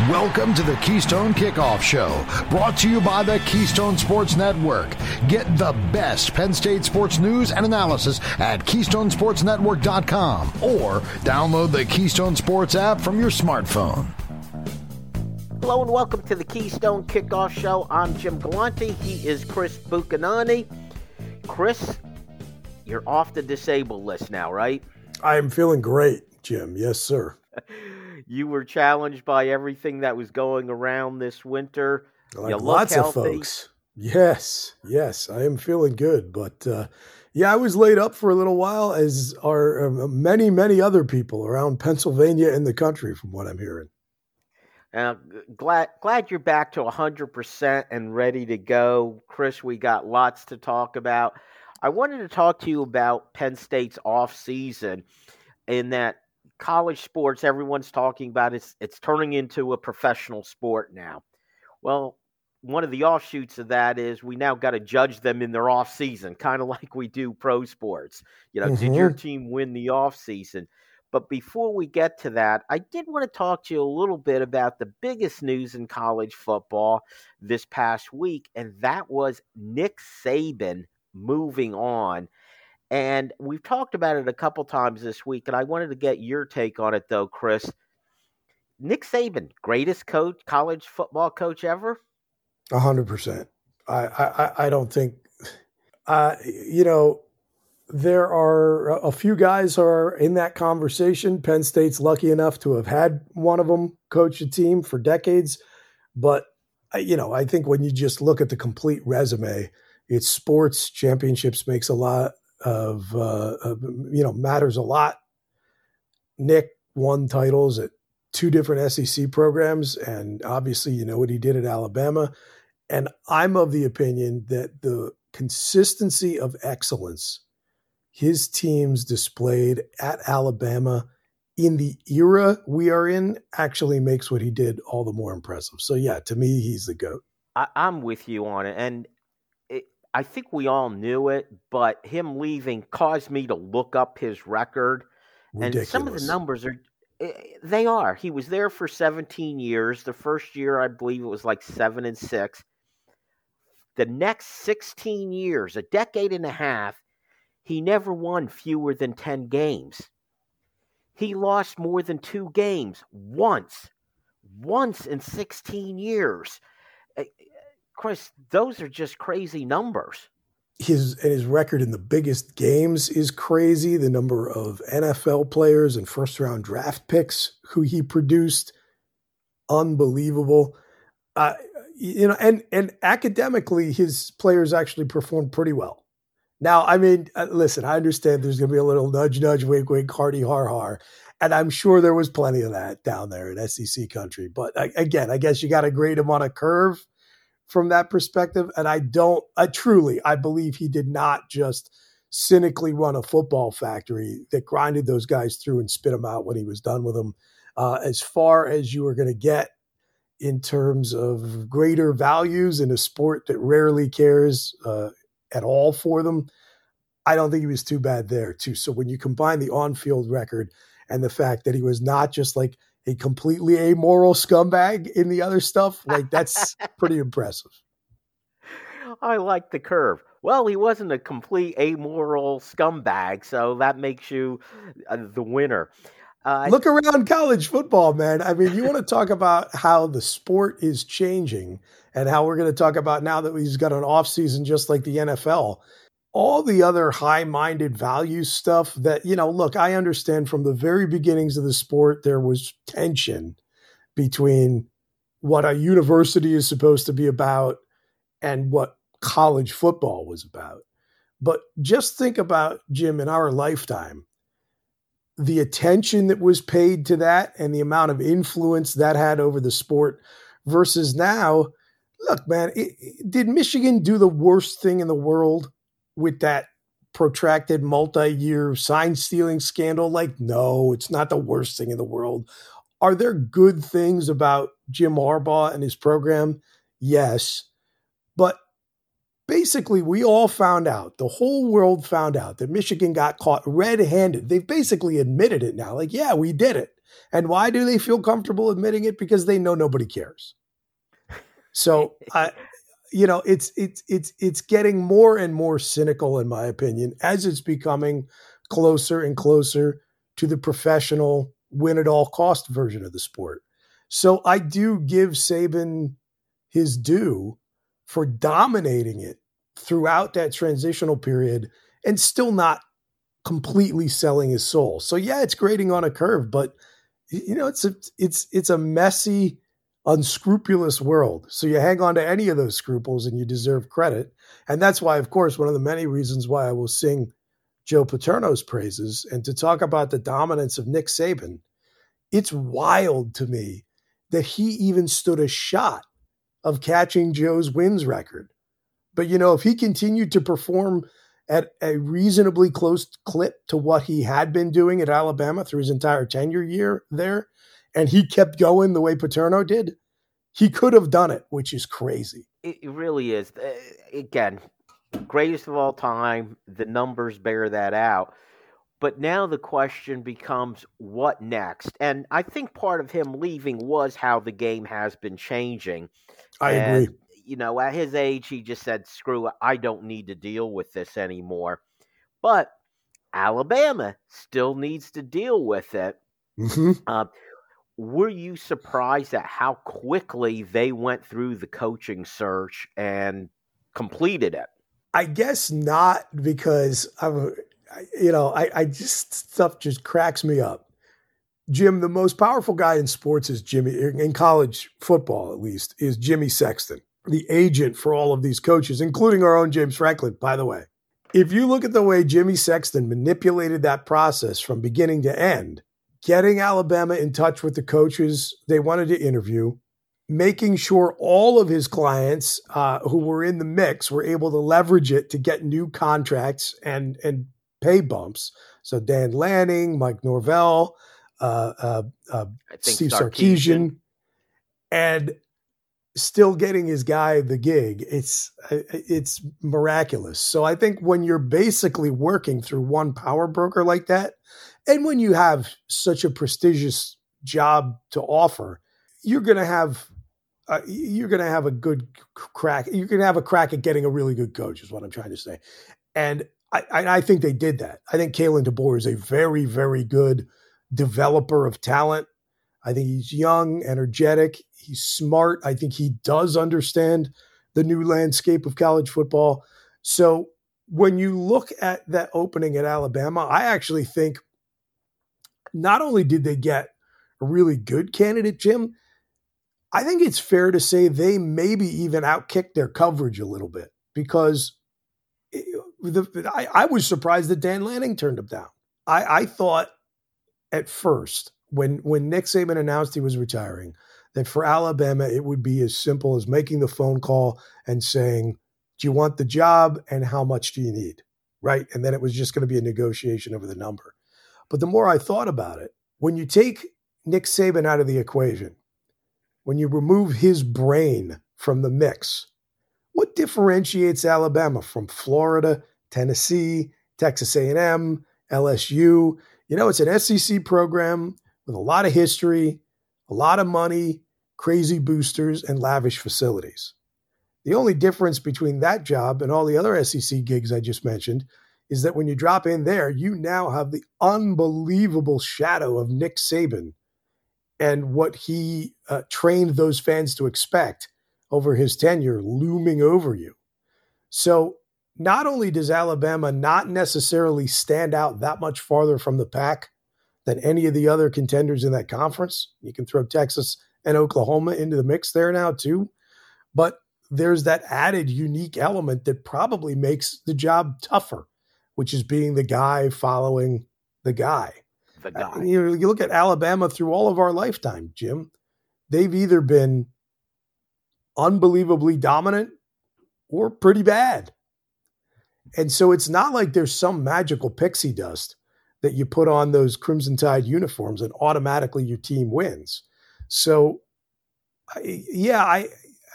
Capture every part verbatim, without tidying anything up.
Welcome to the Keystone Kickoff Show, brought to you by the Keystone Sports Network. Get the best Penn State sports news and analysis at keystone sports network dot com or download the Keystone Sports app from your smartphone. Hello and welcome to the Keystone Kickoff Show. I'm Jim Galante. He is Chris Buchanani. Chris, you're off the disabled list now, right? I am feeling great, Jim. Yes, sir. You were challenged by everything that was going around this winter. Like you look lots healthy. of folks. Yes, yes, I am feeling good. But uh, yeah, I was laid up for a little while, as are uh, many, many other people around Pennsylvania and the country, from what I'm hearing. Uh, glad glad you're back to one hundred percent and ready to go. Chris, we got lots to talk about. I wanted to talk to you about Penn State's off season, in that college sports, everyone's talking about it's it's turning into a professional sport now. Well, one of the offshoots of that is we now got to judge them in their off season, kind of like we do pro sports. You know, Mm-hmm. did your team win the off season? But before we get to that, I did want to talk to you a little bit about the biggest news in college football this past week, and that was Nick Saban moving on. And we've talked about it a couple times this week, and I wanted to get your take on it, though, Chris. Nick Saban, greatest coach, college football coach ever? A hundred percent. I, I, I don't think, uh, you know, there are a few guys who are in that conversation. Penn State's lucky enough to have had one of them coach a team for decades. But, you know, I think when you just look at the complete resume, it's sports, championships makes a lot of, uh, of, you know, matters a lot. Nick won titles at two different S E C programs, and obviously you know what he did at Alabama. And I'm of the opinion that the consistency of excellence his teams displayed at Alabama in the era we are in actually makes what he did all the more impressive. So yeah, to me, he's the GOAT. I, I'm with you on it. And I think we all knew it, but him leaving caused me to look up his record. Ridiculous. And some of the numbers are, they are. He was there for seventeen years. The first year, I believe it was like seven and six. The next sixteen years, a decade and a half, he never won fewer than ten games. He lost more than two games once, once in sixteen years. Chris, those are just crazy numbers. His and his record in the biggest games is crazy. The number of N F L players and first round draft picks who he produced, unbelievable. Uh, you know, and and academically, his players actually performed pretty well. Now, I mean, uh, listen, I understand there's going to be a little nudge, nudge, wink, wink, hardy, har, har. And I'm sure there was plenty of that down there in S E C country. But uh, again, I guess you got to grade him on a curve from that perspective. And I don't, I truly, I believe he did not just cynically run a football factory that grinded those guys through and spit them out when he was done with them. Uh, as far as you are going to get in terms of greater values in a sport that rarely cares uh, at all for them, I don't think he was too bad there too. So when you combine the on-field record and the fact that he was not just like a completely amoral scumbag in the other stuff, like that's pretty impressive. I like the curve. Well, he wasn't a complete amoral scumbag, so that makes you uh, the winner. Uh, Look around college football, man. I mean, you want to talk about how the sport is changing and how we're going to talk about now that he's got an off season just like the N F L. All the other high-minded value stuff that, you know, look, I understand from the very beginnings of the sport, there was tension between what a university is supposed to be about and what college football was about. But just think about, Jim, in our lifetime, the attention that was paid to that and the amount of influence that had over the sport versus now. Look, man, it, it, did Michigan do the worst thing in the world with that protracted multi-year sign stealing scandal? Like, no, it's not the worst thing in the world. Are there good things about Jim Harbaugh and his program? Yes. But basically we all found out, the whole world found out that Michigan got caught red-handed. They've basically admitted it now. Like, yeah, we did it. And why do they feel comfortable admitting it? Because they know nobody cares. So, I, you know, it's it's it's it's getting more and more cynical, in my opinion, as it's becoming closer and closer to the professional win-at-all-cost version of the sport. So I do give Saban his due for dominating it throughout that transitional period and still not completely selling his soul. So yeah, it's grading on a curve, but you know, it's a, it's, it's a messy, unscrupulous world. So you hang on to any of those scruples and you deserve credit. And that's why, of course, one of the many reasons why I will sing Joe Paterno's praises and to talk about the dominance of Nick Saban. It's wild to me that he even stood a shot of catching Joe's wins record. But, you know, if he continued to perform at a reasonably close clip to what he had been doing at Alabama through his entire tenure year there, and he kept going the way Paterno did, he could have done it, which is crazy. It really is. Uh, again, greatest of all time. The numbers bear that out. But now the question becomes, what next? And I think part of him leaving was how the game has been changing. I and, agree. You know, at his age, he just said, screw it, I don't need to deal with this anymore. But Alabama still needs to deal with it. Mm-hmm. Uh, were you surprised at how quickly they went through the coaching search and completed it? I guess not, because I'm, you know, I, I just stuff just cracks me up. Jim, the most powerful guy in sports is Jimmy, in college football at least, is Jimmy Sexton, the agent for all of these coaches, including our own James Franklin, by the way. If you look at the way Jimmy Sexton manipulated that process from beginning to end, getting Alabama in touch with the coaches they wanted to interview, making sure all of his clients uh, who were in the mix were able to leverage it to get new contracts and, and pay bumps. So Dan Lanning, Mike Norvell, uh, uh, uh, Steve Sarkisian, Sarkisian, and still getting his guy the gig. It's it's miraculous. So I think when you're basically working through one power broker like that, and when you have such a prestigious job to offer, you're going to have uh, you're going to have a good crack. You're going to have a crack at getting a really good coach, is what I'm trying to say. And I, I think they did that. I think Kalen DeBoer is a very, very good developer of talent. I think he's young, energetic. He's smart. I think he does understand the new landscape of college football. So when you look at that opening at Alabama, I actually think not only did they get a really good candidate, Jim, I think it's fair to say they maybe even outkicked their coverage a little bit, because the, I, I was surprised that Dan Lanning turned him down. I, I thought at first, when when Nick Saban announced he was retiring, that for Alabama, it would be as simple as making the phone call and saying, do you want the job and how much do you need, right? And then it was just going to be a negotiation over the number. But the more I thought about it, when you take Nick Saban out of the equation, when you remove his brain from the mix, what differentiates Alabama from Florida, Tennessee, Texas A and M, L S U? You know, it's an S E C program with a lot of history, a lot of money, crazy boosters, and lavish facilities. The only difference between that job and all the other S E C gigs I just mentioned is that when you drop in there, you now have the unbelievable shadow of Nick Saban and what he uh, trained those fans to expect over his tenure looming over you. So not only does Alabama not necessarily stand out that much farther from the pack than any of the other contenders in that conference, you can throw Texas and Oklahoma into the mix there now too, but there's that added unique element that probably makes the job tougher, which is being the guy following the guy. The guy. Uh, you know, you look at Alabama through all of our lifetime, Jim, they've either been unbelievably dominant or pretty bad. And so it's not like there's some magical pixie dust that you put on those Crimson Tide uniforms and automatically your team wins. So, yeah, I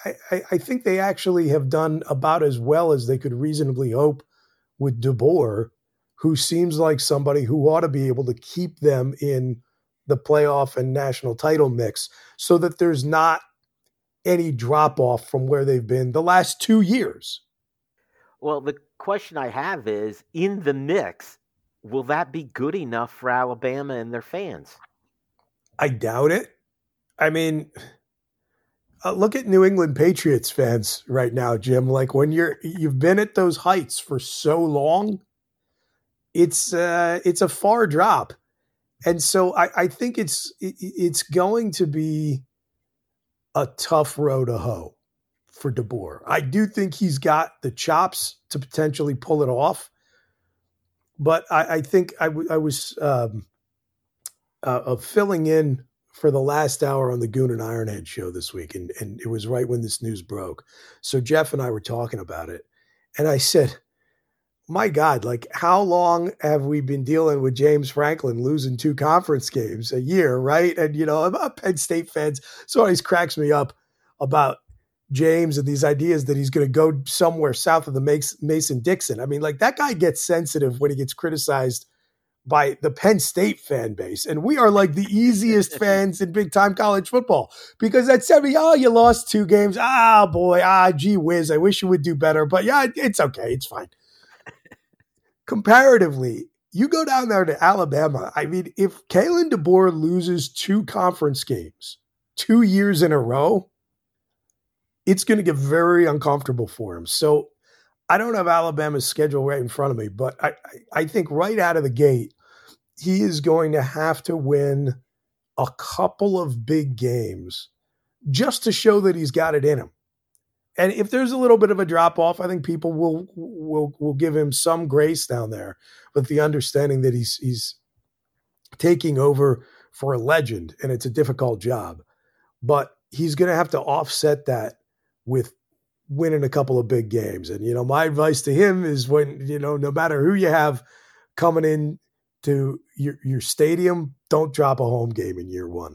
I, I think they actually have done about as well as they could reasonably hope with DeBoer, who seems like somebody who ought to be able to keep them in the playoff and national title mix so that there's not any drop off from where they've been the last two years. Well, the question I have is, in the mix, will that be good enough for Alabama and their fans? I doubt it. I mean, uh, look at New England Patriots fans right now, Jim. Like when you're you've been at those heights for so long, it's uh, it's a far drop, and so I, I think it's it, it's going to be a tough row to hoe for DeBoer. I do think he's got the chops to potentially pull it off, but I, I think I, w- I was um, uh, filling in for the last hour on the Goon and Ironhead show this week, and, and it was right when this news broke. So Jeff and I were talking about it, and I said, my God, like how long have we been dealing with James Franklin losing two conference games a year, right? And, you know, about Penn State fans, so it always cracks me up about James and these ideas that he's going to go somewhere south of the Mason-Dixon. I mean, like that guy gets sensitive when he gets criticized by the Penn State fan base. And we are like the easiest fans in big time college football because that said me, oh, you lost two games. Ah, boy. Ah, gee whiz. I wish you would do better, but yeah, it's okay. It's fine. Comparatively, you go down there to Alabama. I mean, if Kalen DeBoer loses two conference games two years in a row, it's going to get very uncomfortable for him. So I don't have Alabama's schedule right in front of me, but I, I think right out of the gate, he is going to have to win a couple of big games just to show that he's got it in him. And if there's a little bit of a drop off, I think people will will will give him some grace down there, with the understanding that he's he's taking over for a legend, and it's a difficult job. But he's going to have to offset that with winning a couple of big games. And you know, my advice to him is when you know, no matter who you have coming in to your your stadium, don't drop a home game in year one.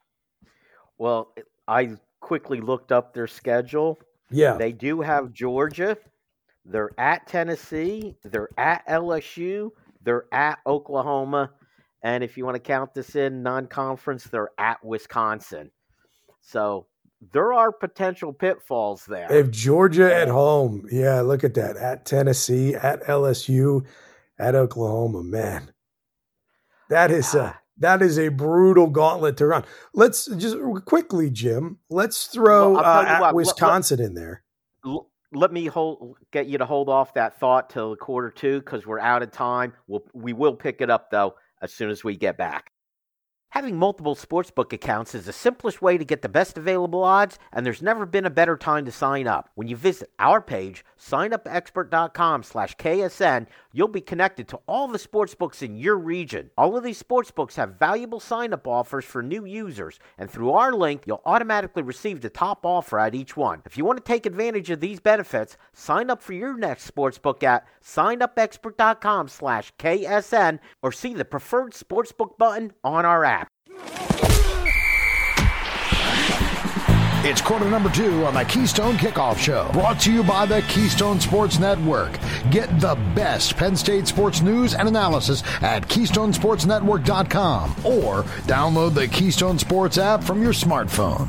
Well, I quickly looked up their schedule. Yeah. They do have Georgia. They're at Tennessee. They're at L S U. They're at Oklahoma. And if you want to count this in non-conference, they're at Wisconsin. So there are potential pitfalls there. If Georgia at home, yeah, look at that. At Tennessee, at L S U, at Oklahoma, man. That is a... Uh, That is a brutal gauntlet to run. Let's just quickly, Jim, let's throw well, uh, at what, Wisconsin let, in there. Let me hold, get you to hold off that thought till quarter two because we're out of time. We'll, we will pick it up, though, as soon as we get back. Having multiple sportsbook accounts is the simplest way to get the best available odds, and there's never been a better time to sign up. When you visit our page, signupexpert.com slash KSN, you'll be connected to all the sportsbooks in your region. All of these sportsbooks have valuable sign-up offers for new users, and through our link, you'll automatically receive the top offer at each one. If you want to take advantage of these benefits, sign up for your next sportsbook at signupexpert.com slash KSN or see the preferred sportsbook button on our app. It's quarter number two on the Keystone Kickoff Show, brought to you by the Keystone Sports Network. Get the best Penn State sports news and analysis at keystone sports network dot com or download the Keystone Sports app from your smartphone.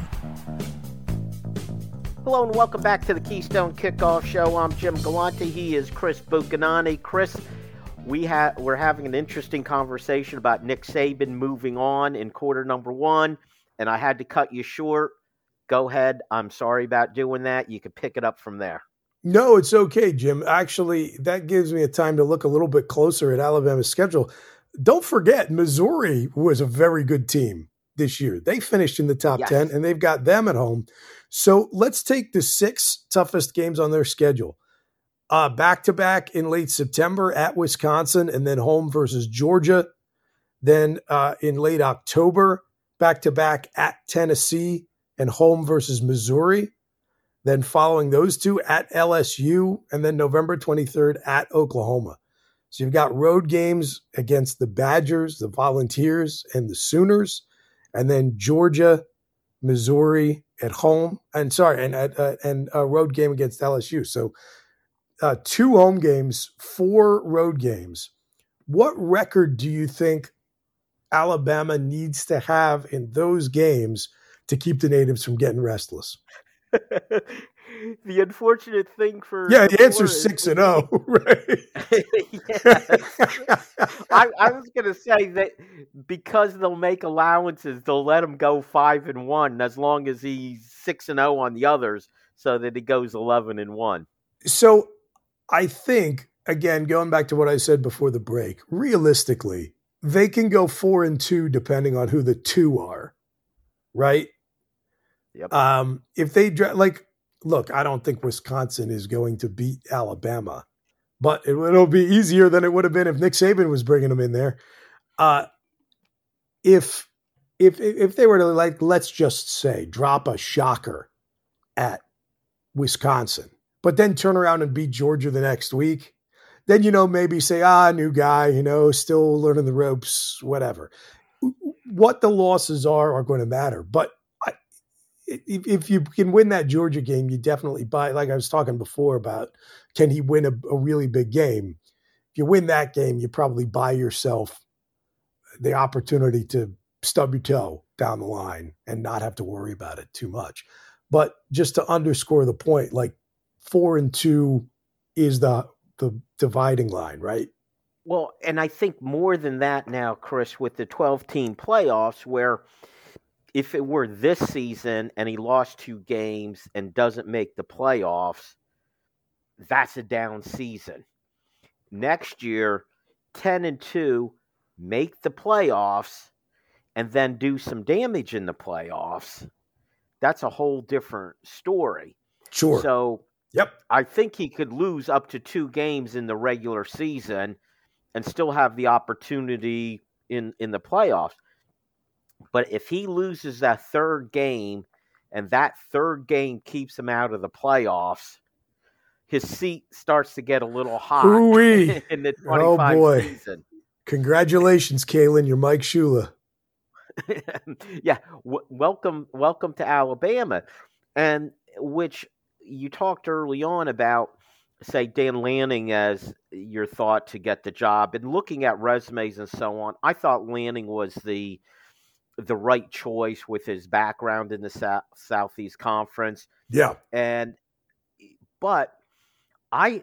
Hello and welcome back to the Keystone Kickoff Show. I'm Jim Galante. He is Chris Buchanani. Chris, we ha- we're having an interesting conversation about Nick Saban moving on in quarter number one, and I had to cut you short. Go ahead. I'm sorry about doing that. You can pick it up from there. No, it's okay, Jim. Actually, that gives me a time to look a little bit closer at Alabama's schedule. Don't forget, Missouri was a very good team this year. They finished in the top yes. ten, and they've got them at home. So let's take the six toughest games on their schedule. Uh, back-to-back in late September at Wisconsin, and then home versus Georgia. Then uh, in late October, back-to-back at Tennessee, and home versus Missouri. Then following those two at L S U, and then November twenty-third at Oklahoma. So you've got road games against the Badgers, the Volunteers, and the Sooners, and then Georgia, Missouri at home, and sorry, and uh, and a road game against L S U. So uh, two home games, four road games. What record do you think Alabama needs to have in those games to keep the natives from getting restless? The unfortunate thing for yeah, the answer is six and zero, right? I, I was going to say that because they'll make allowances, they'll let him go five and one as long as he's six and zero on the others, so that he goes eleven and one. So, I think again, going back to what I said before the break, realistically, they can go four and two depending on who the two are, right? Yep. Um, if they like. Look, I don't think Wisconsin is going to beat Alabama, but it, it'll be easier than it would have been if Nick Saban was bringing them in there. Uh, if if if they were to, like, let's just say, drop a shocker at Wisconsin, but then turn around and beat Georgia the next week, then, you know, maybe say, ah, new guy, you know, still learning the ropes, whatever. What the losses are are going to matter, but if you can win that Georgia game, you definitely buy, like I was talking before about, can he win a, a really big game? If you win that game, you probably buy yourself the opportunity to stub your toe down the line and not have to worry about it too much. But just to underscore the point, like four and two is the, the dividing line, right? Well, and I think more than that now, Chris, with the twelve-team playoffs, where if it were this season and he lost two games and doesn't make the playoffs, that's a down season. Next year, ten and two, make the playoffs, and then do some damage in the playoffs. That's a whole different story. Sure. So, yep, I think he could lose up to two games in the regular season and still have the opportunity in, in the playoffs. But if he loses that third game and that third game keeps him out of the playoffs, his seat starts to get a little hot in the twenty-five oh boy. season. Congratulations, Kalen. You're Mike Shula. yeah. W- welcome, welcome to Alabama. And which you talked early on about, say, Dan Lanning as your thought to get the job. And looking at resumes and so on, I thought Lanning was the the right choice with his background in the South, Southeast Conference. Yeah. And, but I,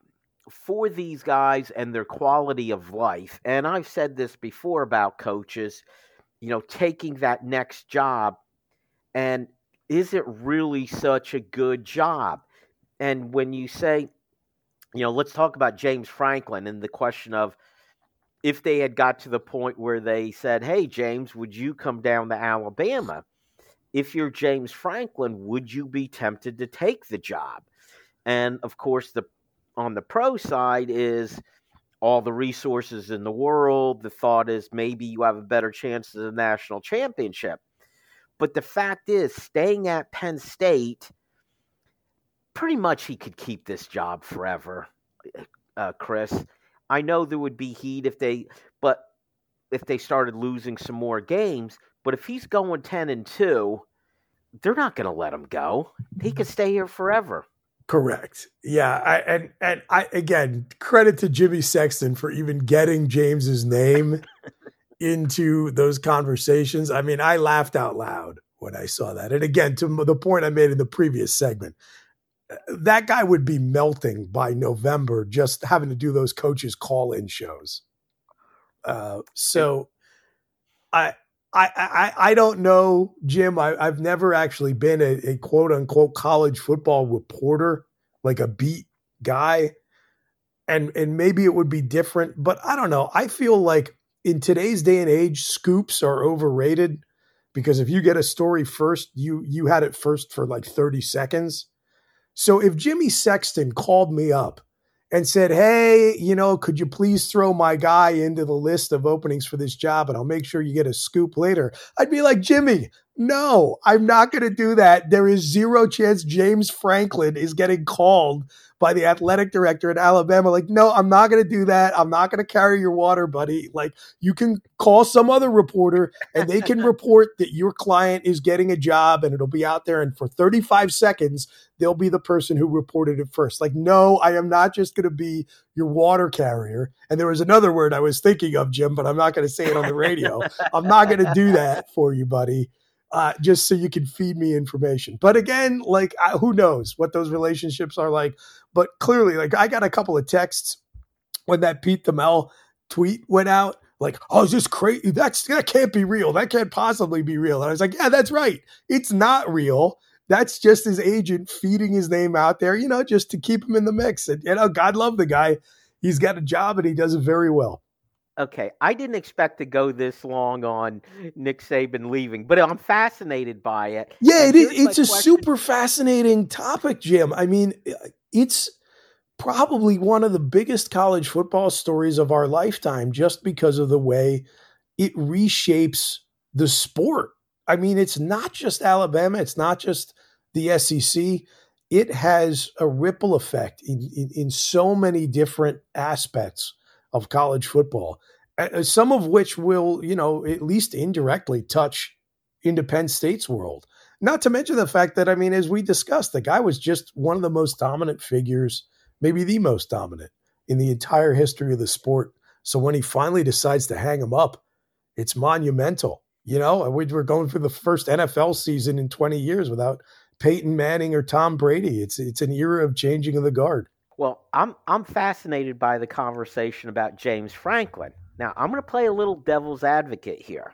for these guys and their quality of life, and I've said this before about coaches, you know, taking that next job, and is it really such a good job? And when you say, you know, let's talk about James Franklin and the question of, if they had got to the point where they said, hey, James, would you come down to Alabama? If you're James Franklin, would you be tempted to take the job? And, of course, the on the pro side is all the resources in the world. The thought is maybe you have a better chance of the national championship. But the fact is, staying at Penn State, pretty much he could keep this job forever, uh, Chris. I know there would be heat if they, but if they started losing some more games. But if he's going ten and two, they're not going to let him go. He could stay here forever. Correct. Yeah, I, and and I again credit to Jimmy Sexton for even getting James's name into those conversations. I mean, I laughed out loud when I saw that. And again, to the point I made in the previous segment, that guy would be melting by November just having to do those coaches call-in shows. Uh, so I, I, I, I don't know, Jim. I, I've never actually been a, a quote unquote college football reporter, like a beat guy. And, and maybe it would be different, but I don't know. I feel like in today's day and age, scoops are overrated because if you get a story first, you, you had it first for like thirty seconds. So if Jimmy Sexton called me up and said, hey, you know, could you please throw my guy into the list of openings for this job and I'll make sure you get a scoop later, I'd be like, Jimmy, No, I'm not going to do that. There is zero chance James Franklin is getting called by the athletic director at Alabama. Like, no, I'm not going to do that. I'm not going to carry your water, buddy. Like, you can call some other reporter and they can report that your client is getting a job and it'll be out there. And for thirty-five seconds, they'll be the person who reported it first. Like, no, I am not just going to be your water carrier. And there was another word I was thinking of, Jim, but I'm not going to say it on the radio. I'm not going to do that for you, buddy. Uh, just so you can feed me information. But again, like, I, who knows what those relationships are like. But clearly, like, I got a couple of texts when that Pete Thamel tweet went out, like, oh, is this crazy? That's, that can't be real. That can't possibly be real. And I was like, yeah, that's right. It's not real. That's just his agent feeding his name out there, you know, just to keep him in the mix. And, you know, God love the guy. He's got a job and he does it very well. Okay, I didn't expect to go this long on Nick Saban leaving, but I'm fascinated by it. Yeah, it is, it's a question. super fascinating topic, Jim. I mean, it's probably one of the biggest college football stories of our lifetime just because of the way it reshapes the sport. I mean, it's not just Alabama. It's not just the S E C. It has a ripple effect in, in, in so many different aspects of college football, some of which will, you know, at least indirectly touch into Penn State's world. Not to mention the fact that, I mean, as we discussed, the guy was just one of the most dominant figures, maybe the most dominant in the entire history of the sport. So when he finally decides to hang him up, it's monumental. You know, we're going through the first N F L season in twenty years without Peyton Manning or Tom Brady. It's it's an era of changing of the guard. Well, I'm I'm fascinated by the conversation about James Franklin. Now, I'm going to play a little devil's advocate here.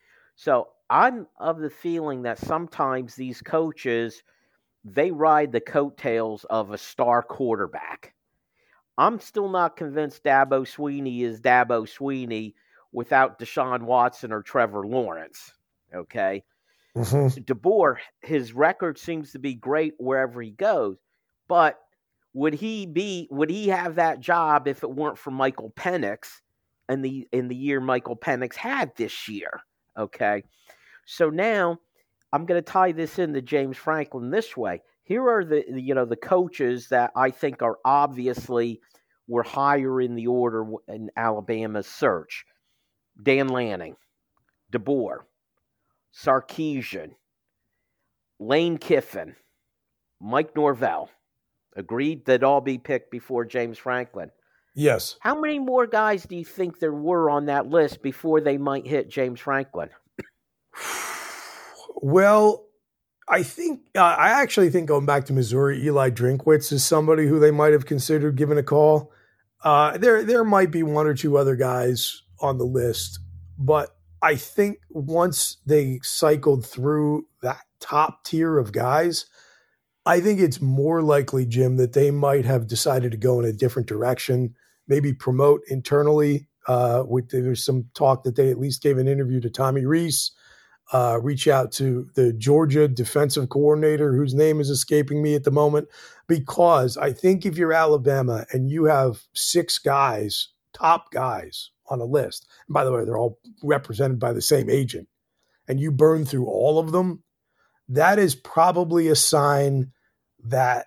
So I'm of the feeling that sometimes these coaches, they ride the coattails of a star quarterback. I'm still not convinced Dabo Swinney is Dabo Swinney without Deshaun Watson or Trevor Lawrence. Okay? Mm-hmm. DeBoer, his record seems to be great wherever he goes, but Would he be? Would he have that job if it weren't for Michael Penix and the in the year Michael Penix had this year? Okay, so now I'm going to tie this into James Franklin this way. Here are the you know the coaches that I think are obviously were higher in the order in Alabama's search: Dan Lanning, DeBoer, Sarkisian, Lane Kiffin, Mike Norvell. Agreed, they'd all be picked before James Franklin. Yes. How many more guys do you think there were on that list before they might hit James Franklin? Well, I think uh, I actually think going back to Missouri, Eli Drinkwitz is somebody who they might have considered giving a call. Uh, there, there might be one or two other guys on the list, but I think once they cycled through that top tier of guys, I think it's more likely, Jim, that they might have decided to go in a different direction, maybe promote internally. Uh, with, there's some talk that they at least gave an interview to Tommy Rees, uh, reach out to the Georgia defensive coordinator, whose name is escaping me at the moment, because I think if you're Alabama and you have six guys, top guys on a list, and by the way, they're all represented by the same agent, and you burn through all of them, that is probably a sign that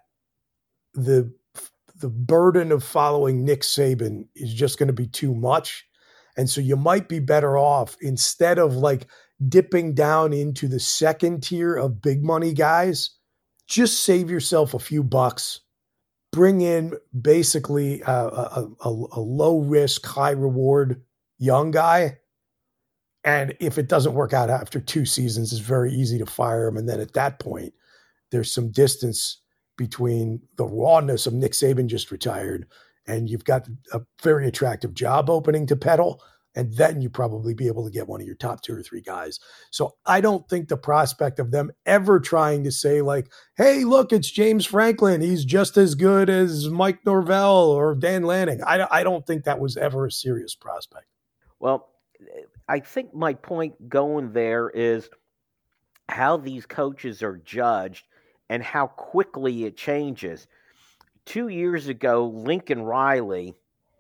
the the burden of following Nick Saban is just going to be too much. And so you might be better off, instead of like dipping down into the second tier of big money guys, just save yourself a few bucks, bring in basically a, a, a, a low risk, high reward young guy. And if it doesn't work out after two seasons, it's very easy to fire him. And then at that point, there's some distance between the rawness of Nick Saban just retired, and you've got a very attractive job opening to peddle, and then you probably be able to get one of your top two or three guys. So I don't think the prospect of them ever trying to say like, hey, look, it's James Franklin, he's just as good as Mike Norvell or Dan Lanning. I, I don't think that was ever a serious prospect. Well, I think my point going there is how these coaches are judged and how quickly it changes. Two years ago, Lincoln Riley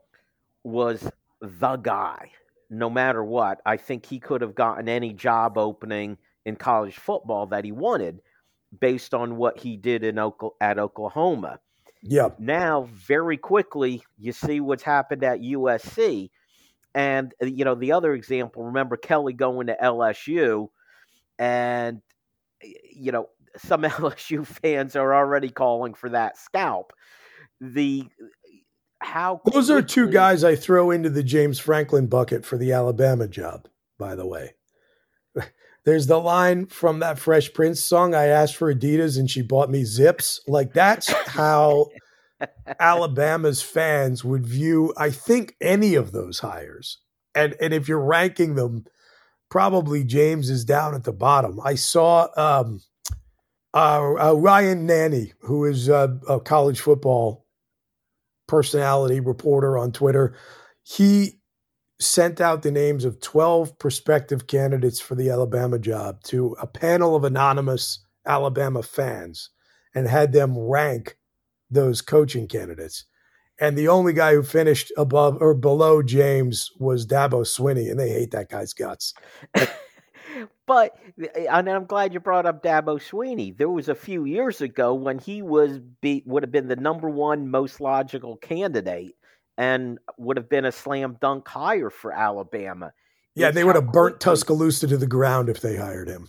was the guy, no matter what. I think he could have gotten any job opening in college football that he wanted based on what he did in at Oklahoma. Yep. Now, very quickly, you see what's happened at U S C. And, you know, the other example, remember Kelly going to L S U, and, you know, some L S U fans are already calling for that scalp. The how Those quickly, are two guys I throw into the James Franklin bucket for the Alabama job, by the way. There's the line from that Fresh Prince song, I asked for Adidas and she bought me Zips. Like, that's how Alabama's fans would view, I think, any of those hires. And and if you're ranking them, probably James is down at the bottom. I saw um, uh, uh, Ryan Nanny, who is uh, a college football personality reporter on Twitter. He sent out the names of twelve prospective candidates for the Alabama job to a panel of anonymous Alabama fans and had them rank those coaching candidates. And the only guy who finished above or below James was Dabo Swinney, and they hate that guy's guts. But, and I'm glad you brought up Dabo Swinney. There was a few years ago when he was be, would have been the number one most logical candidate and would have been a slam dunk hire for Alabama. Yeah, it's they would have burnt quickly... Tuscaloosa to the ground if they hired him.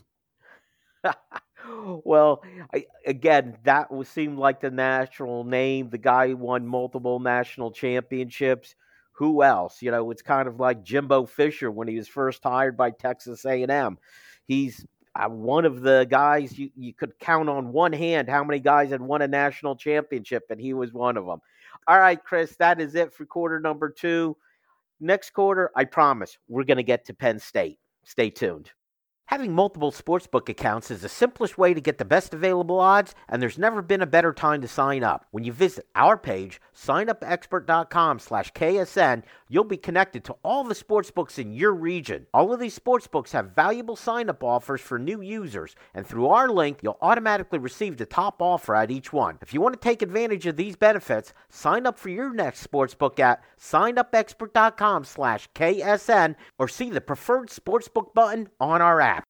Well, I, again, that was, seemed like the natural name. The guy who won multiple national championships. Who else? You know, it's kind of like Jimbo Fisher when he was first hired by Texas A and M. He's uh, one of the guys you, you could count on one hand how many guys had won a national championship, and he was one of them. All right, Chris, that is it for quarter number two. Next quarter, I promise, we're going to get to Penn State. Stay tuned. Having multiple sportsbook accounts is the simplest way to get the best available odds, and there's never been a better time to sign up. When you visit our page, signupexpert.com slash KSN, you'll be connected to all the sportsbooks in your region. All of these sportsbooks have valuable sign-up offers for new users, and through our link, you'll automatically receive the top offer at each one. If you want to take advantage of these benefits, sign up for your next sportsbook at signupexpert.com slash KSN or see the preferred sportsbook button on our app.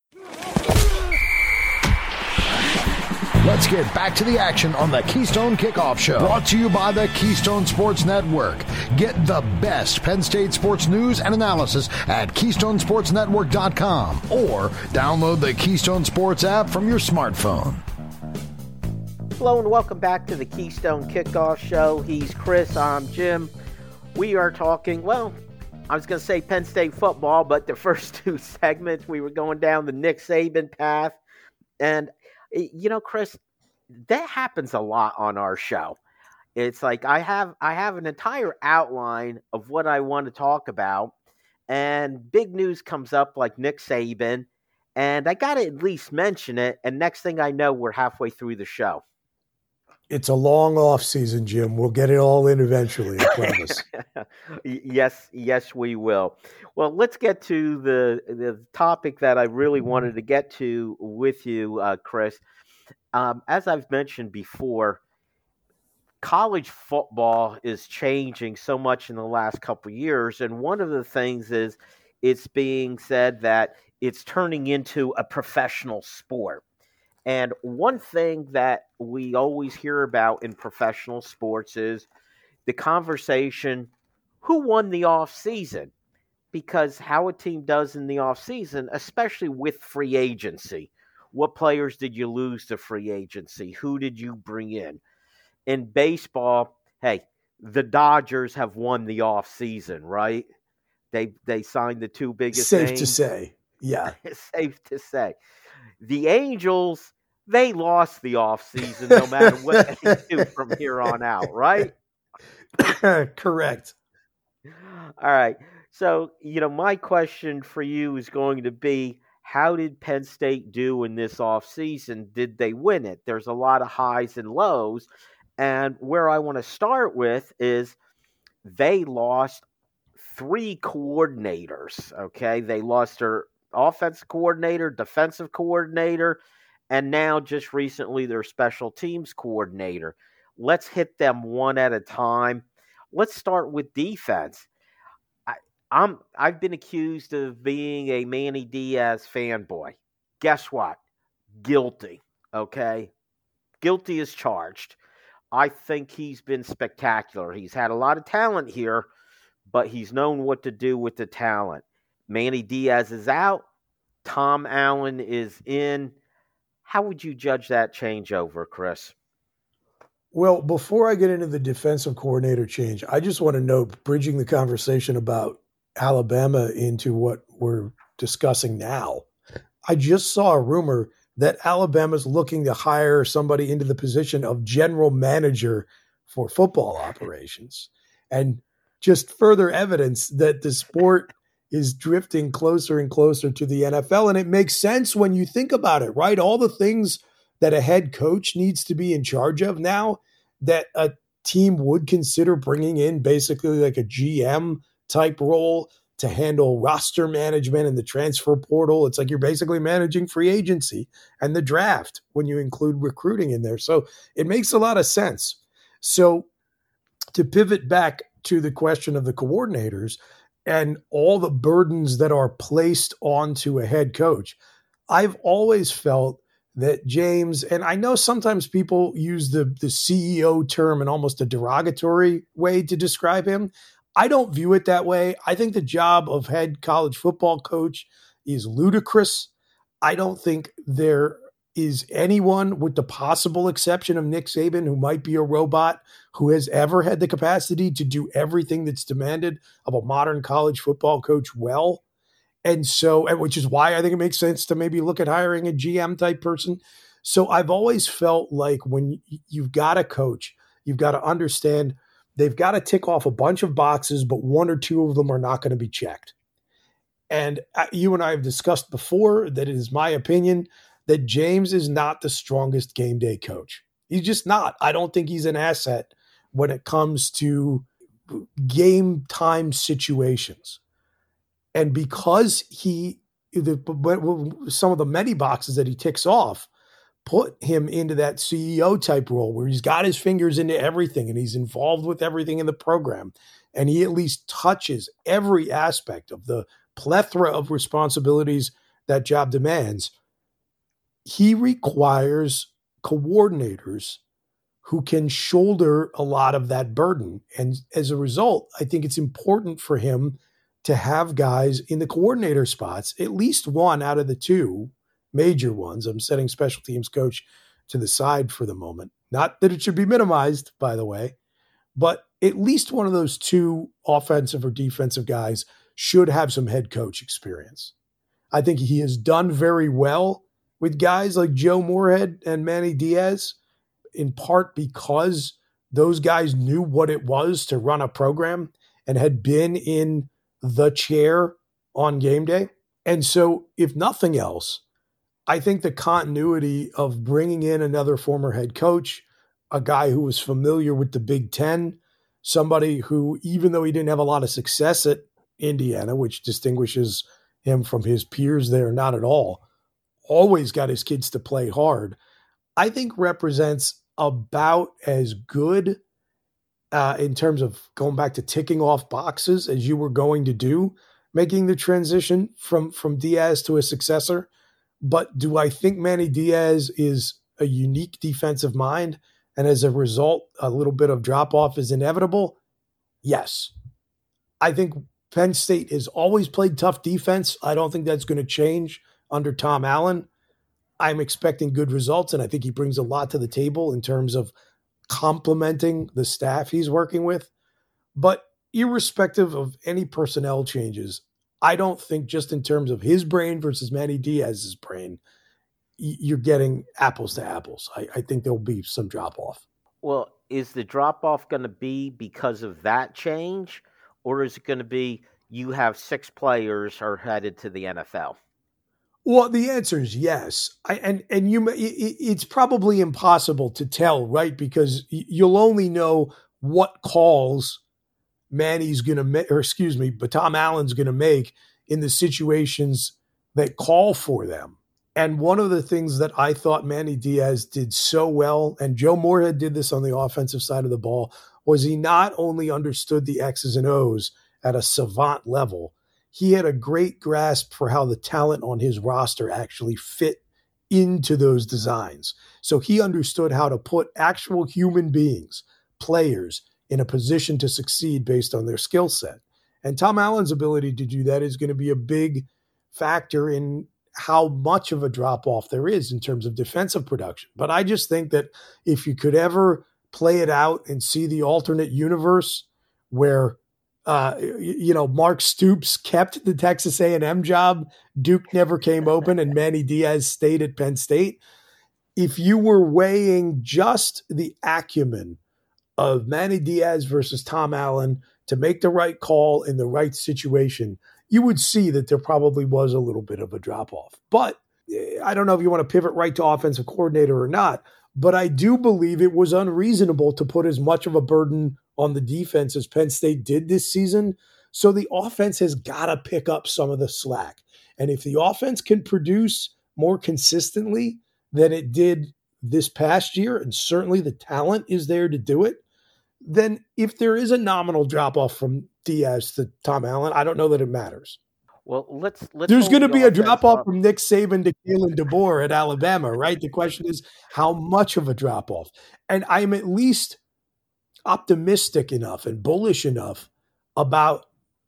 Let's get back to the action on the Keystone Kickoff Show. Brought to you by the Keystone Sports Network. Get the best Penn State sports news and analysis at keystone sports network dot com or download the Keystone Sports app from your smartphone. Hello and welcome back to the Keystone Kickoff Show. He's Chris, I'm Jim. We are talking, well, I was going to say Penn State football, but the first two segments we were going down the Nick Saban path. And you know, Chris, that happens a lot on our show. It's like I have I have an entire outline of what I want to talk about, and big news comes up like Nick Saban, and I got to at least mention it, and next thing I know, we're halfway through the show. It's a long off season, Jim. We'll get it all in eventually, I promise. yes, yes, we will. Well, let's get to the the topic that I really wanted to get to with you, uh, Chris. Um, as I've mentioned before, college football is changing so much in the last couple of years, and one of the things is it's being said that it's turning into a professional sport. And one thing that we always hear about in professional sports is the conversation, who won the offseason? Because how a team does in the offseason, especially with free agency, what players did you lose to free agency? Who did you bring in? In baseball, hey, the Dodgers have won the offseason, right? They they signed the two biggest Safe names. to say, yeah. Safe to say. The Angels, they lost the offseason no matter what they do from here on out, right? Correct. All right. So, you know, my question for you is going to be, how did Penn State do in this offseason? Did they win it? There's a lot of highs and lows. And where I want to start with is they lost three coordinators, okay? They lost their offensive coordinator, defensive coordinator, and now just recently their special teams coordinator. Let's hit them one at a time. Let's start with defense. I, I'm I've been accused of being a Manny Diaz fanboy. guess what? Guilty, okay? Guilty as charged. I think he's been spectacular. He's had a lot of talent here, but he's known what to do with the talent. Manny Diaz is out. Tom Allen is in. How would you judge that changeover, Chris? Well, before I get into the defensive coordinator change, I just want to note, bridging the conversation about Alabama into what we're discussing now, I just saw a rumor that Alabama's looking to hire somebody into the position of general manager for football operations. And just further evidence that the sport is drifting closer and closer to the N F L. And it makes sense when you think about it, right? All the things that a head coach needs to be in charge of now that a team would consider bringing in, basically like a G M type role to handle roster management and the transfer portal. It's like you're basically managing free agency and the draft when you include recruiting in there. So it makes a lot of sense. So to pivot back to the question of the coordinators and all the burdens that are placed onto a head coach, I've always felt that James, and I know sometimes people use the, the C E O term in almost a derogatory way to describe him. I don't view it that way. I think the job of head college football coach is ludicrous. I don't think there is anyone, with the possible exception of Nick Saban, who might be a robot, who has ever had the capacity to do everything that's demanded of a modern college football coach well. And so, and which is why I think it makes sense to maybe look at hiring a G M type person. So I've always felt like when you've got a coach, you've got to understand they've got to tick off a bunch of boxes, but one or two of them are not going to be checked. And you and I have discussed before that it is my opinion that James is not the strongest game day coach. He's just not. I don't think he's an asset when it comes to game time situations. And because he, the, some of the many boxes that he ticks off, put him into that C E O type role where he's got his fingers into everything and he's involved with everything in the program. And he at least touches every aspect of the plethora of responsibilities that job demands. He requires coordinators who can shoulder a lot of that burden. And as a result, I think it's important for him to have guys in the coordinator spots, at least one out of the two major ones. I'm setting special teams coach to the side for the moment. Not that it should be minimized, by the way, but at least one of those two offensive or defensive guys should have some head coach experience. I think he has done very well with guys like Joe Moorhead and Manny Diaz, in part because those guys knew what it was to run a program and had been in the chair on game day. And so if nothing else, I think the continuity of bringing in another former head coach, a guy who was familiar with the Big Ten, somebody who, even though he didn't have a lot of success at Indiana, which distinguishes him from his peers there, not at all, always got his kids to play hard, I think represents about as good uh, in terms of going back to ticking off boxes as you were going to do, making the transition from, from Diaz to a successor. But do I think Manny Diaz is a unique defensive mind, and as a result, a little bit of drop-off is inevitable? Yes. I think Penn State has always played tough defense. I don't think that's going to change under Tom Allen. I'm expecting good results, and I think he brings a lot to the table in terms of complementing the staff he's working with. But irrespective of any personnel changes, I don't think just in terms of his brain versus Manny Diaz's brain, you're getting apples to apples. I, I think there'll be some drop-off. Well, is the drop-off going to be because of that change, or is it going to be you have six players are headed to the N F L? Well, the answer is yes. I, and and you, it, it's probably impossible to tell, right? Because you'll only know what calls Manny's going to make, or excuse me, but Tom Allen's going to make in the situations that call for them. And one of the things that I thought Manny Diaz did so well, and Joe Moorhead did this on the offensive side of the ball, was he not only understood the X's and O's at a savant level, he had a great grasp for how the talent on his roster actually fit into those designs. So he understood how to put actual human beings, players, in a position to succeed based on their skill set. And Tom Allen's ability to do that is going to be a big factor in how much of a drop-off there is in terms of defensive production. But I just think that if you could ever play it out and see the alternate universe where, uh, you know, Mark Stoops kept the Texas A and M job, Duke never came open, and Manny Diaz stayed at Penn State. If you were weighing just the acumen of Manny Diaz versus Tom Allen to make the right call in the right situation, you would see that there probably was a little bit of a drop-off. But I don't know if you want to pivot right to offensive coordinator or not, but I do believe it was unreasonable to put as much of a burden on the defense as Penn State did this season. So the offense has got to pick up some of the slack. And if the offense can produce more consistently than it did this past year, and certainly the talent is there to do it, then if there is a nominal drop-off from Diaz to Tom Allen, I don't know that it matters. Well, let's let's. There's going to the be a drop-off up. from Nick Saban to Kalen DeBoer at Alabama, right? The question is how much of a drop-off. And I'm at least optimistic enough and bullish enough about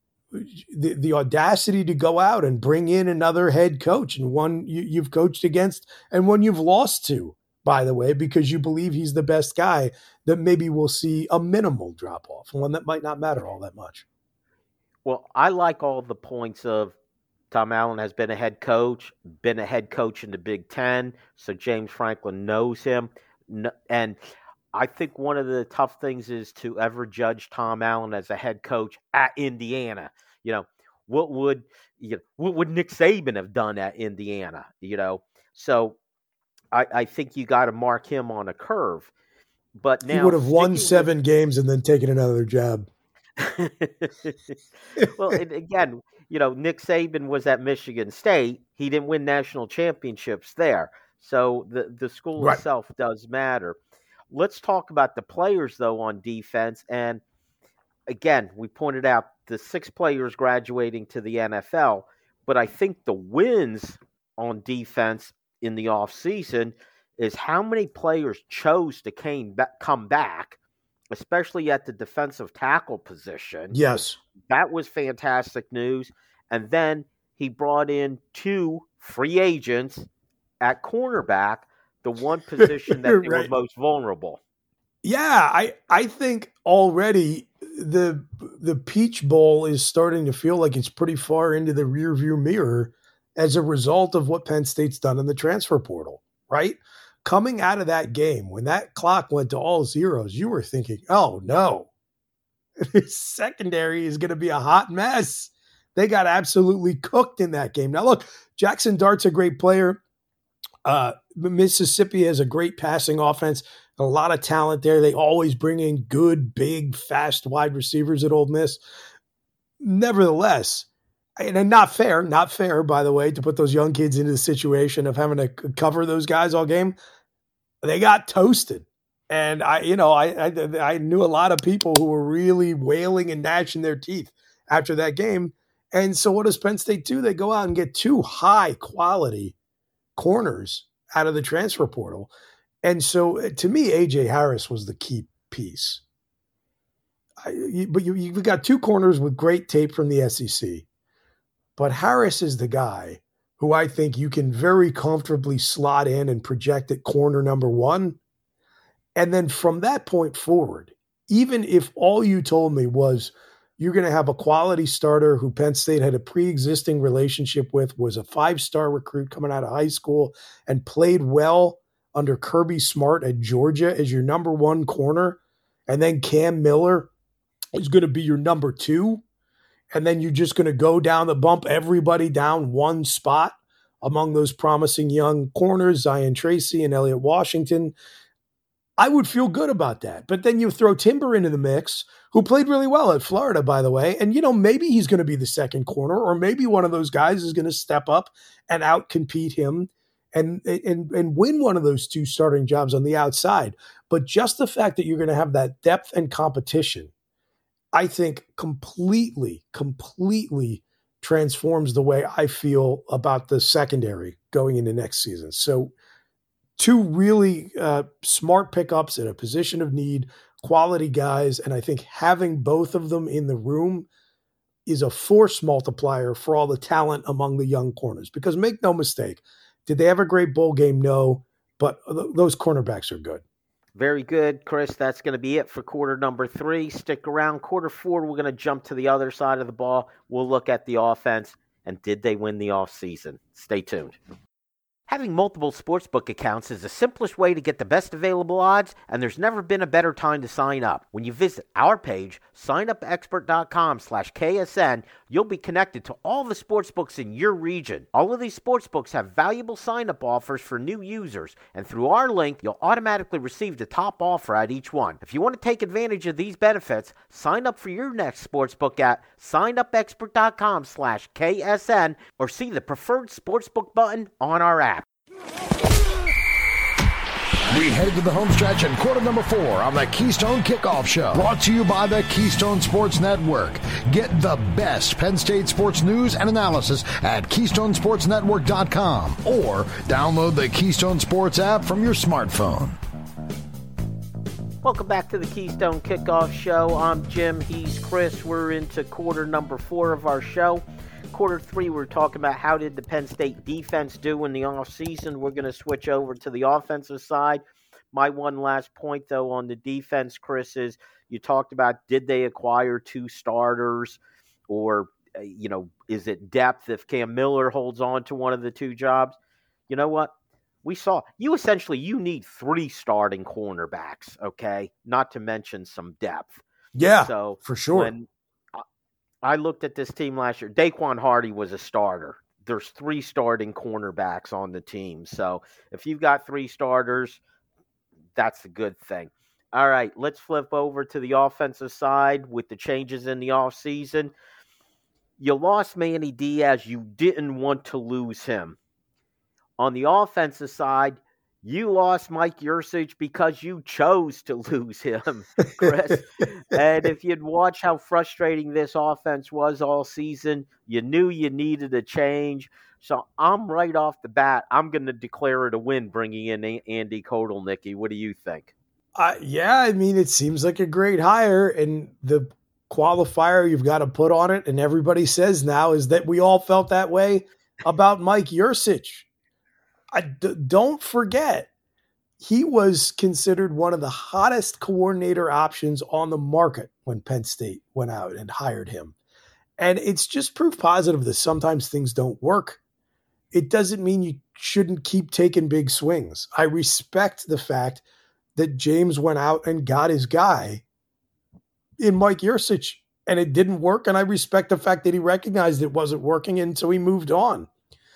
the, the audacity to go out and bring in another head coach, and one you, you've coached against and one you've lost to, by the way, because you believe he's the best guy, that maybe we'll see a minimal drop-off, one that might not matter all that much. Well, I like all the points of Tom Allen has been a head coach, been a head coach in the Big Ten, so James Franklin knows him. And I think one of the tough things is to ever judge Tom Allen as a head coach at Indiana. You know, what would you know, what would Nick Saban have done at Indiana? You know, so I, I think you got to mark him on a curve. But now he would have won seven with, games and then taken another job. Well, and again, you know, Nick Saban was at Michigan State. He didn't win national championships there. So the, the school right. itself does matter. Let's talk about the players, though, on defense. And again, we pointed out the six players graduating to the N F L. But I think the wins on defense in the offseason is how many players chose to came, come back, especially at the defensive tackle position. Yes. That was fantastic news. And then he brought in two free agents at cornerback, the one position that they right. were most vulnerable. Yeah, I, I think already the the Peach Bowl is starting to feel like it's pretty far into the rearview mirror as a result of what Penn State's done in the transfer portal, right? Coming out of that game, when that clock went to all zeros, you were thinking, oh, no, this secondary is going to be a hot mess. They got absolutely cooked in that game. Now, look, Jackson Dart's a great player. Uh, Mississippi has a great passing offense, a lot of talent there. They always bring in good, big, fast wide receivers at Ole Miss. Nevertheless, and not fair, not fair, by the way, to put those young kids into the situation of having to cover those guys all game. They got toasted. And I, you know, I, I, I knew a lot of people who were really wailing and gnashing their teeth after that game. And so what does Penn State do? They go out and get two high quality corners out of the transfer portal. And so to me, A J Harris was the key piece. I, but you, you've got two corners with great tape from the S E C. But Harris is the guy who I think you can very comfortably slot in and project at corner number one. And then from that point forward, even if all you told me was you're going to have a quality starter who Penn State had a pre-existing relationship with, was a five-star recruit coming out of high school and played well under Kirby Smart at Georgia as your number one corner, and then Cam Miller is going to be your number two, and then you're just going to go down the bump everybody down one spot among those promising young corners, Zion Tracy and Elliott Washington, I would feel good about that. But then you throw Timber into the mix, who played really well at Florida, by the way, and, you know, maybe he's going to be the second corner, or maybe one of those guys is going to step up and out-compete him and, and, and win one of those two starting jobs on the outside. But just the fact that you're going to have that depth and competition, I think completely, completely transforms the way I feel about the secondary going into next season. So two really uh, smart pickups in a position of need, quality guys. And I think having both of them in the room is a force multiplier for all the talent among the young corners. Because make no mistake, did they have a great bowl game? No, but th- those cornerbacks are good. Very good, Chris. That's going to be it for quarter number three. Stick around. Quarter four, we're going to jump to the other side of the ball. We'll look at the offense and did they win the offseason? Stay tuned. Having multiple sportsbook accounts is the simplest way to get the best available odds, and there's never been a better time to sign up. When you visit our page, signupexpert.com slash KSN, you'll be connected to all the sportsbooks in your region. All of these sportsbooks have valuable sign-up offers for new users, and through our link, you'll automatically receive the top offer at each one. If you want to take advantage of these benefits, sign up for your next sportsbook at signupexpert.com slash KSN or see the preferred sportsbook button on our app. We head to the home stretch in quarter number four on the Keystone Kickoff Show. Brought to you by the Keystone Sports Network. Get the best Penn State sports news and analysis at keystone sports network dot com or download the Keystone Sports app from your smartphone. Welcome back to the Keystone Kickoff Show. I'm Jim. He's Chris. We're into quarter number four of our show. Quarter three, we're talking about how did the Penn State defense do in the offseason. We're going to switch over to the offensive side. My one last point, though, on the defense, Chris, is you talked about did they acquire two starters or, you know, is it depth if Cam Miller holds on to one of the two jobs? You know what? We saw you essentially you need three starting cornerbacks, okay, not to mention some depth. Yeah, so for sure. When I looked at this team last year, Daquan Hardy was a starter. There's three starting cornerbacks on the team. So if you've got three starters, that's a good thing. All right, let's flip over to the offensive side with the changes in the offseason. You lost Manny Diaz. You didn't want to lose him. On the offensive side, you lost Mike Yurcich because you chose to lose him, Chris. And if you'd watch how frustrating this offense was all season, you knew you needed a change. So I'm right off the bat, I'm going to declare it a win bringing in Andy Kotelnicki. What do you think? Uh, yeah, I mean, it seems like a great hire. And the qualifier you've got to put on it, and everybody says now, is that we all felt that way about Mike Yurcich. I d- don't forget, he was considered one of the hottest coordinator options on the market when Penn State went out and hired him. And it's just proof positive that sometimes things don't work. It doesn't mean you shouldn't keep taking big swings. I respect the fact that James went out and got his guy in Mike Yurcich, and it didn't work. And I respect the fact that he recognized it wasn't working, and so he moved on.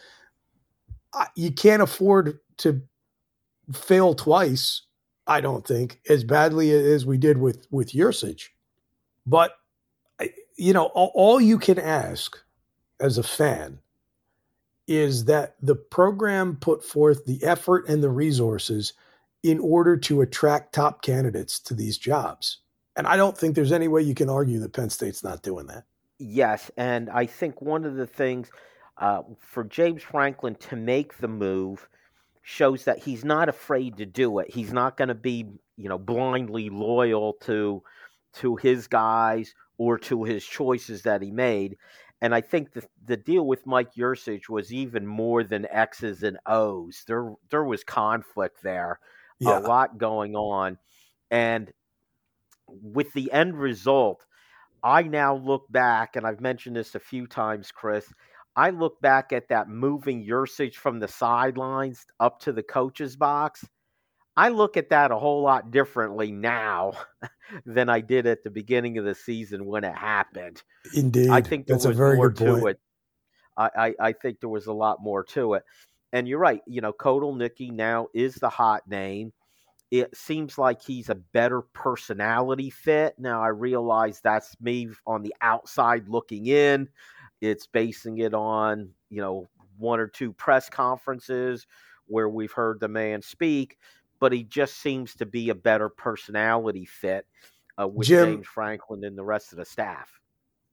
You can't afford to fail twice, I don't think, as badly as we did with, with Yurcich. But, you know, all, all you can ask as a fan is that the program put forth the effort and the resources in order to attract top candidates to these jobs. And I don't think there's any way you can argue that Penn State's not doing that. Yes, and I think one of the things uh, for James Franklin to make the move shows that he's not afraid to do it. He's not going to be, you know, blindly loyal to to his guys or to his choices that he made. And I think the the deal with Mike Yurcich was even more than X's and O's. There there was conflict there, yeah. A lot going on. And with the end result, I now look back, and I've mentioned this a few times, Chris, I look back at that moving Yurcich from the sidelines up to the coach's box. I look at that a whole lot differently now than I did at the beginning of the season when it happened. Indeed. I think there That's was a very more good point. to it. I, I, I think there was a lot more to it. And you're right. You know, Kotelnicki now is the hot name. It seems like he's a better personality fit. Now, I realize that's me on the outside looking in. It's basing it on, you know, one or two press conferences where we've heard the man speak, but he just seems to be a better personality fit uh, with Jim, James Franklin and the rest of the staff.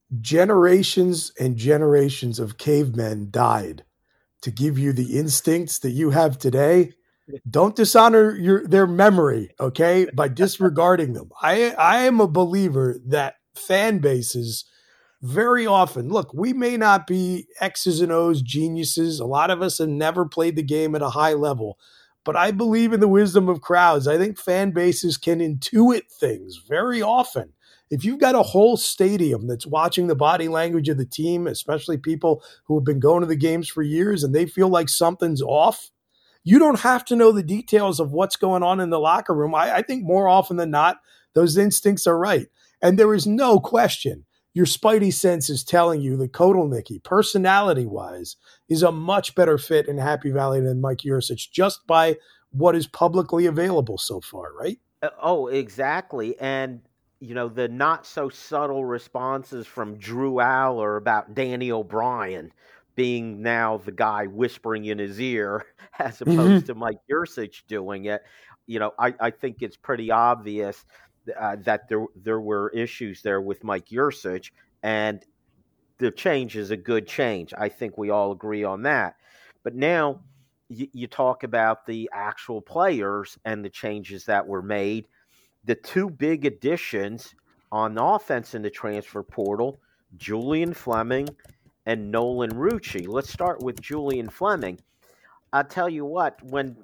generations and generations of cavemen died to give you the instincts that you have today. Don't dishonor your their memory, okay, by disregarding them. I I am a believer that fan bases very often, look, we may not be X's and O's geniuses. A lot of us have never played the game at a high level, but I believe in the wisdom of crowds. I think fan bases can intuit things very often. If you've got a whole stadium that's watching the body language of the team, especially people who have been going to the games for years and they feel like something's off, you don't have to know the details of what's going on in the locker room. I, I think more often than not, those instincts are right. And there is no question your spidey sense is telling you that Kotelnicki, personality-wise, is a much better fit in Happy Valley than Mike Yurcich just by what is publicly available so far, right? Oh, exactly. And, you know, the not-so-subtle responses from Drew Aller about Danny O'Brien being now the guy whispering in his ear as opposed mm-hmm. to Mike Yurcich doing it, you know, I, I think it's pretty obvious uh, that there there were issues there with Mike Yurcich, and the change is a good change. I think we all agree on that. But now you, you talk about the actual players and the changes that were made. The two big additions on offense in the transfer portal, Julian Fleming and Nolan Rucci. Let's start with Julian Fleming. I'll tell you what, when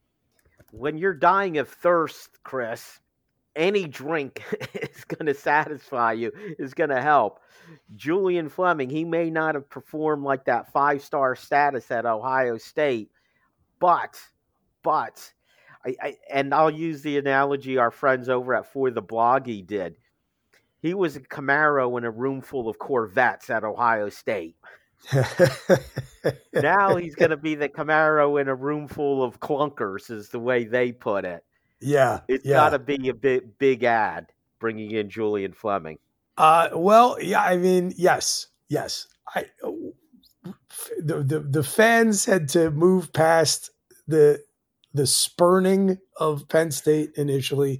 when you're dying of thirst, Chris, any drink is going to satisfy you, is going to help. Julian Fleming, he may not have performed like that five-star status at Ohio State, but, but, I, I, and I'll use the analogy our friends over at For the Bloggy did. He was a Camaro in a room full of Corvettes at Ohio State. Now he's going to be the Camaro in a room full of clunkers, is the way they put it. Yeah. It's yeah. got to be a big, big ad bringing in Julian Fleming. Uh, well, yeah, I mean, yes, yes. I, the, the, the fans had to move past the, the spurning of Penn State initially.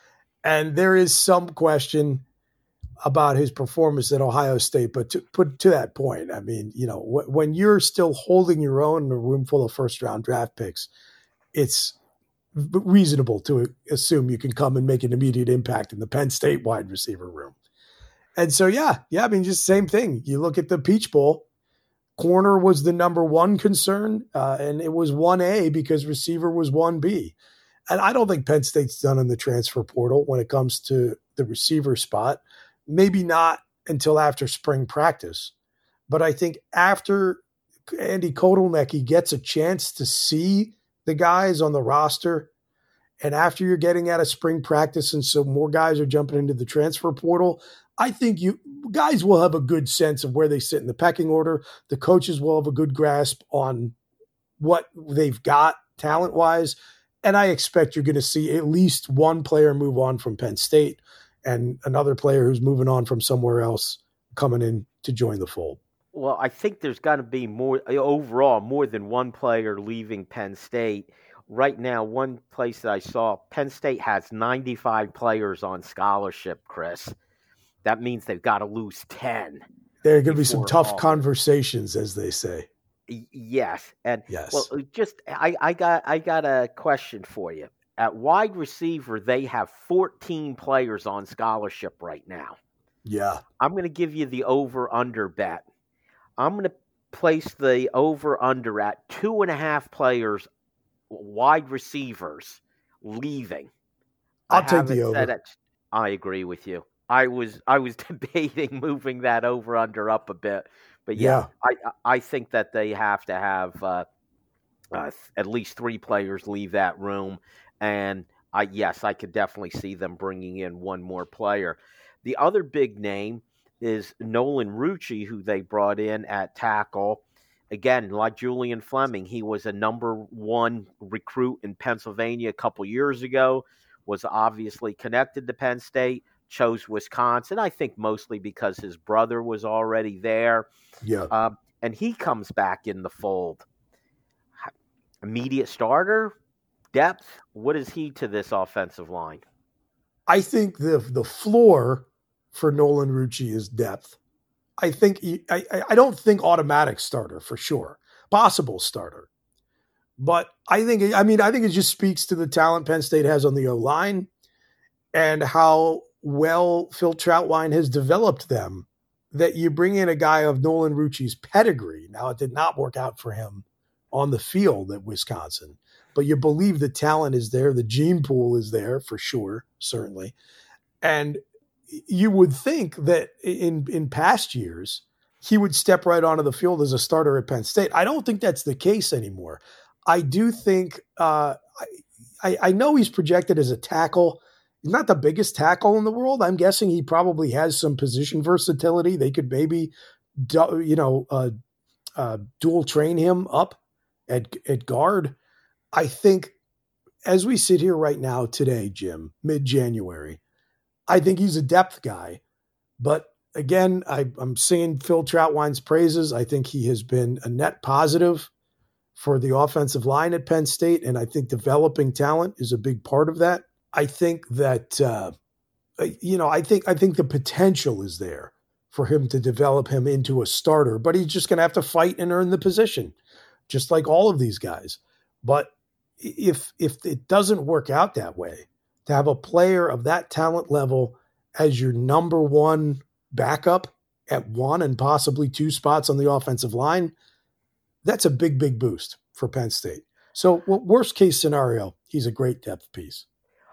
And there is some question about his performance at Ohio State, but to put to that point, I mean, you know, wh- when you're still holding your own in a room full of first round draft picks, it's reasonable to assume you can come and make an immediate impact in the Penn State wide receiver room. And so, yeah, yeah, I mean, just same thing. You look at the Peach Bowl, corner was the number one concern, uh, and it was one A because receiver was one B. And I don't think Penn State's done in the transfer portal when it comes to the receiver spot. Maybe not until after spring practice. But I think after Andy Kotelnicki gets a chance to see the guys on the roster, and after you're getting out of spring practice and so more guys are jumping into the transfer portal, I think you guys will have a good sense of where they sit in the pecking order. The coaches will have a good grasp on what they've got talent-wise. And I expect you're going to see at least one player move on from Penn State and another player who's moving on from somewhere else coming in to join the fold. Well, I think there's got to be more overall, more than one player leaving Penn State. Right now, one place that I saw, Penn State has ninety-five players on scholarship, Chris. That means they've got to lose ten. There are going to be some tough all. conversations, as they say. Yes. And yes. well, just I, I got I got a question for you. At wide receiver, they have fourteen players on scholarship right now. Yeah. I'm going to give you the over-under bet. I'm going to place the over-under at two and a half players, wide receivers, leaving. I'll take the over. It, I agree with you. I was I was debating moving that over-under up a bit. But, yeah, yeah. I I think that they have to have uh, uh, at least three players leave that room. And, I yes, I could definitely see them bringing in one more player. The other big name is Nolan Rucci, who they brought in at tackle. Again, like Julian Fleming, he was a number one recruit in Pennsylvania a couple years ago, was obviously connected to Penn State, chose Wisconsin, I think mostly because his brother was already there. Yeah. Um, and he comes back in the fold. Immediate starter? Depth? What is he to this offensive line? I think the the floor for Nolan Rucci is depth. I think he, I, I don't think automatic starter for sure, possible starter. But I think, I mean, I think it just speaks to the talent Penn State has on the O-line and how well Phil Trautwein has developed them, that you bring in a guy of Nolan Rucci's pedigree. Now, it did not work out for him on the field at Wisconsin, but you believe the talent is there. The gene pool is there for sure, certainly. And you would think that in, in past years, he would step right onto the field as a starter at Penn State. I don't think that's the case anymore. I do think uh, I, I know he's projected as a tackle. He's not the biggest tackle in the world. I'm guessing he probably has some position versatility. They could maybe, you know, uh, uh, dual train him up at at guard. I think as we sit here right now today, Jim, mid-January, I think he's a depth guy. But again, I, I'm singing Phil Trautwein's praises. I think he has been a net positive for the offensive line at Penn State, and I think developing talent is a big part of that. I think that, uh, you know, I think I think the potential is there for him to develop him into a starter, but he's just going to have to fight and earn the position, just like all of these guys. But if if it doesn't work out that way, to have a player of that talent level as your number one backup at one and possibly two spots on the offensive line, that's a big, big boost for Penn State. So worst case scenario, he's a great depth piece.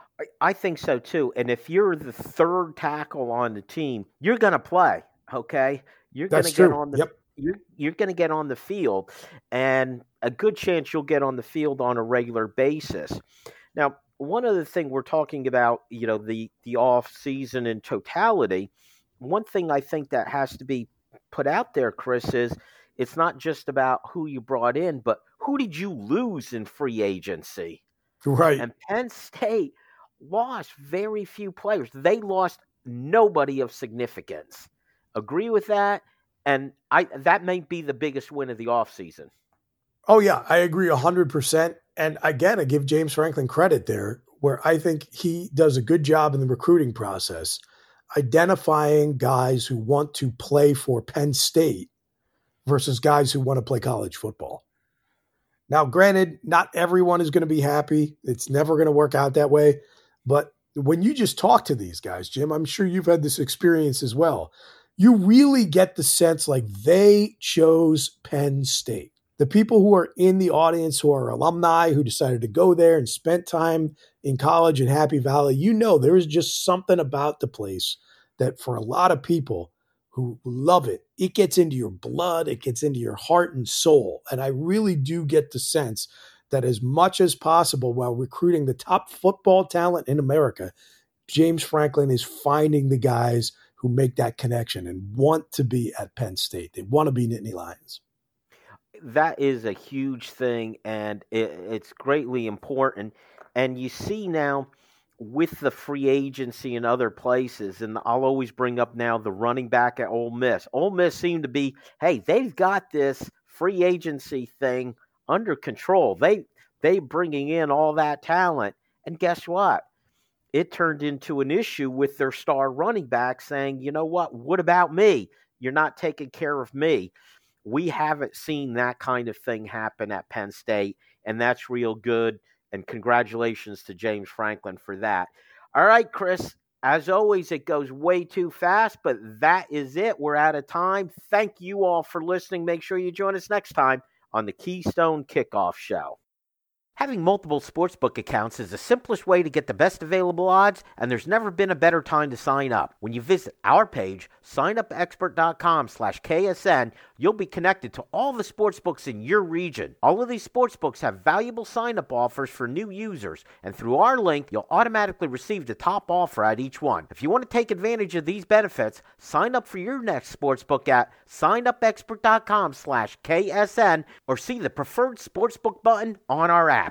I think so too. And if you're the third tackle on the team, you're going to play. Okay, you're going to get on the yep. you're you're going to get on the field, and a good chance you'll get on the field on a regular basis. Now, one other thing we're talking about, you know, the the off season in totality. One thing I think that has to be put out there, Chris, is it's not just about who you brought in, but who did you lose in free agency? Right. And Penn State lost very few players. They lost nobody of significance. Agree with that? And I that may be the biggest win of the offseason. Oh, yeah, I agree one hundred percent. And again, I give James Franklin credit there, where I think he does a good job in the recruiting process, identifying guys who want to play for Penn State versus guys who want to play college football. Now, granted, not everyone is going to be happy. It's never going to work out that way. But when you just talk to these guys, Jim, I'm sure you've had this experience as well. You really get the sense like they chose Penn State. The people who are in the audience who are alumni who decided to go there and spent time in college in Happy Valley, you know there is just something about the place that for a lot of people who love it, it gets into your blood, it gets into your heart and soul. And I really do get the sense that as much as possible while recruiting the top football talent in America, James Franklin is finding the guys who make that connection and want to be at Penn State. They want to be Nittany Lions. That is a huge thing, and it, it's greatly important. And you see now with the free agency in other places, and I'll always bring up now the running back at Ole Miss. Ole Miss seemed to be, hey, they've got this free agency thing under control. They they bringing in all that talent, and guess what? It turned into an issue with their star running back saying, you know what, what about me? You're not taking care of me. We haven't seen that kind of thing happen at Penn State, and that's real good, and congratulations to James Franklin for that. All right, Chris, as always, it goes way too fast, but that is it. We're out of time. Thank you all for listening. Make sure you join us next time on the Keystone Kickoff Show. Having multiple sportsbook accounts is the simplest way to get the best available odds, and there's never been a better time to sign up. When you visit our page, signupexpert.com slash KSN, you'll be connected to all the sportsbooks in your region. All of these sportsbooks have valuable sign-up offers for new users, and through our link, you'll automatically receive the top offer at each one. If you want to take advantage of these benefits, sign up for your next sportsbook at signupexpert.com slash KSN or see the preferred sportsbook button on our app.